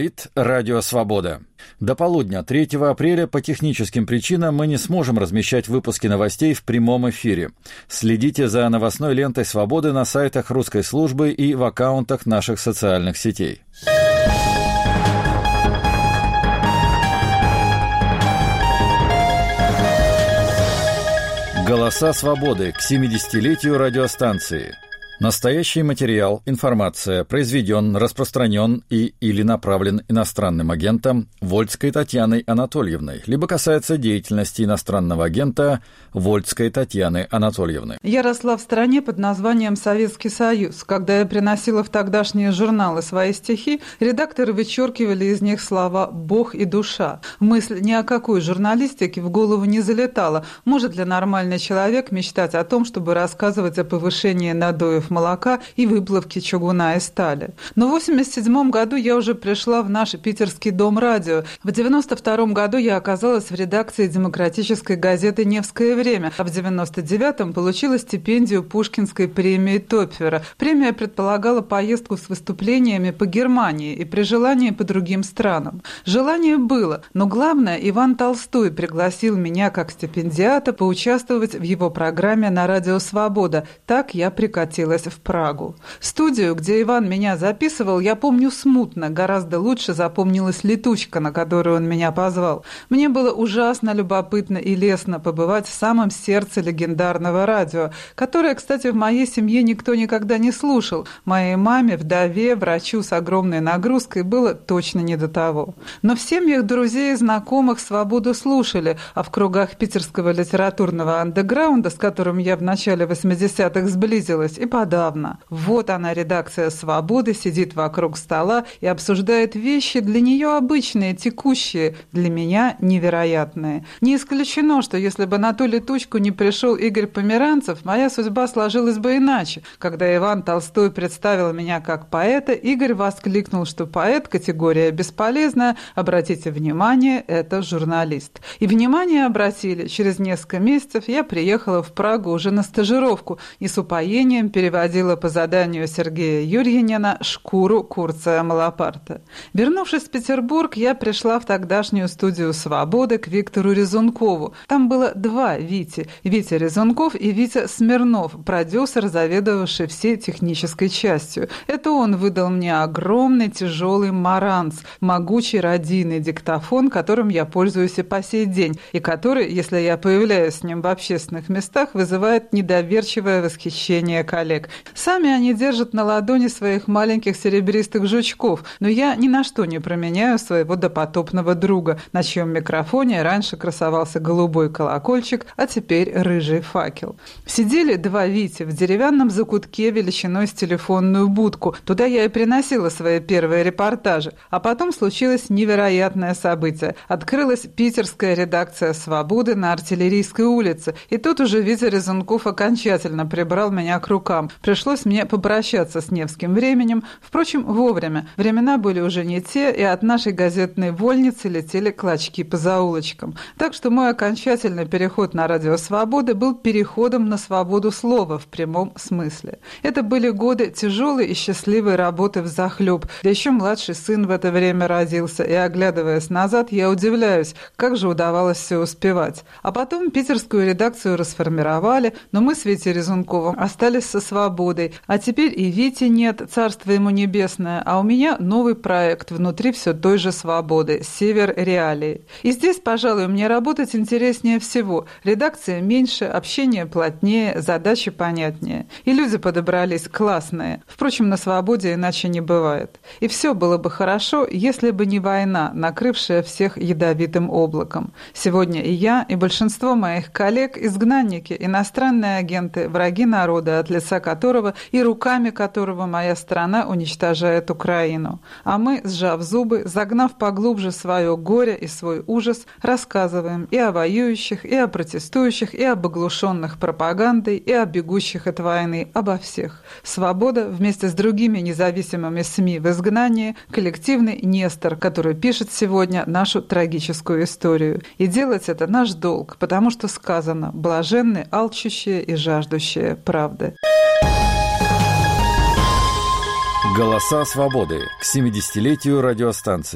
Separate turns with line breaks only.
Радио «Свобода». До полудня 3 апреля по техническим причинам мы не сможем размещать выпуски новостей в прямом эфире. Следите за новостной лентой «Свободы» на сайтах русской службы и в аккаунтах наших социальных сетей. Голоса свободы к 70-летию радиостанции. Настоящий материал, информация произведен, распространен или направлен иностранным агентом Вольской Татьяной Анатольевной, либо касается деятельности иностранного агента Вольской Татьяны Анатольевны.
Я росла в стране под названием Советский Союз. Когда я приносила в тогдашние журналы свои стихи, редакторы вычеркивали из них слова «Бог» и «душа». Мысль ни о какой журналистике в голову не залетала. Может ли нормальный человек мечтать о том, чтобы рассказывать о повышении надоев молока и выплавки чугуна и стали? Но в 1987 году я уже пришла в наш питерский дом радио. В 1992 году я оказалась в редакции демократической газеты «Невское время», а в 1999 получила стипендию Пушкинской премии Топфера. Премия предполагала поездку с выступлениями по Германии и при желании по другим странам. Желание было, но главное, Иван Толстой пригласил меня как стипендиата поучаствовать в его программе на радио «Свобода». Так я прикатилась в Прагу. Студию, где Иван меня записывал, я помню смутно. Гораздо лучше запомнилась летучка, на которую он меня позвал. Мне было ужасно любопытно и лестно побывать в самом сердце легендарного радио, которое, кстати, в моей семье никто никогда не слушал. Моей маме, вдове, врачу с огромной нагрузкой было точно не до того. Но в семьях друзей и знакомых «Свободу» слушали, а в кругах питерского литературного андеграунда, с которым я в начале 80-х сблизилась, и подавно. Вот она, редакция «Свободы», сидит вокруг стола и обсуждает вещи для нее обычные, текущие, для меня невероятные. Не исключено, что если бы на ту летучку не пришел Игорь Померанцев, моя судьба сложилась бы иначе. Когда Иван Толстой представил меня как поэта, Игорь воскликнул, что поэт – категория бесполезная, обратите внимание, это журналист. И внимание обратили. Через несколько месяцев я приехала в Прагу уже на стажировку и с упоением переводила по заданию Сергея Юрьянина «Шкуру Курция Малапарта». Вернувшись в Петербург, я пришла в тогдашнюю студию «Свободы» к Виктору Резункову. Там было два Вити – Витя Резунков и Витя Смирнов, продюсер, заведовавший всей технической частью. Это он выдал мне огромный тяжелый Маранц, могучий радийный диктофон, которым я пользуюсь и по сей день, и который, если я появляюсь с ним в общественных местах, вызывает недоверчивое восхищение коллег. Сами они держат на ладони своих маленьких серебристых жучков, но я ни на что не променяю своего допотопного друга, на чьем микрофоне раньше красовался голубой колокольчик, а теперь рыжий факел. Сидели два Вити в деревянном закутке величиной с телефонную будку. Туда я и приносила свои первые репортажи. А потом случилось невероятное событие. Открылась питерская редакция «Свободы» на Артиллерийской улице. И тут уже Витя Резунков окончательно прибрал меня к рукам. Пришлось мне попрощаться с Невским временем. Впрочем, вовремя. Времена были уже не те, и от нашей газетной вольницы летели клочки по заулочкам. Так что мой окончательный переход на радио «Свободы» был переходом на свободу слова в прямом смысле. Это были годы тяжелой и счастливой работы взахлеб. Да еще младший сын в это время родился, и, оглядываясь назад, я удивляюсь, как же удавалось все успевать. А потом питерскую редакцию расформировали, но мы с Витей Резунковым остались со «Свободой». А теперь и Вити нет, царство ему небесное, а у меня новый проект внутри все той же «Свободы» – «Север Реалии». И здесь, пожалуй, мне работать интереснее всего. Редакция меньше, общение плотнее, задачи понятнее. И люди подобрались классные. Впрочем, на «Свободе» иначе не бывает. И все было бы хорошо, если бы не война, накрывшая всех ядовитым облаком. Сегодня и я, и большинство моих коллег – изгнанники, иностранные агенты, враги народа, от лица которого и руками которого моя страна уничтожает Украину. А мы, сжав зубы, загнав поглубже свое горе и свой ужас, рассказываем и о воюющих, и о протестующих, и об оглушенных пропагандой, и о бегущих от войны, обо всех. «Свобода» вместе с другими независимыми СМИ в изгнании – коллективный Нестор, который пишет сегодня нашу трагическую историю. И делать это наш долг, потому что сказано «блаженны алчущие и жаждущие правды».
Голоса свободы к 70-летию радиостанции.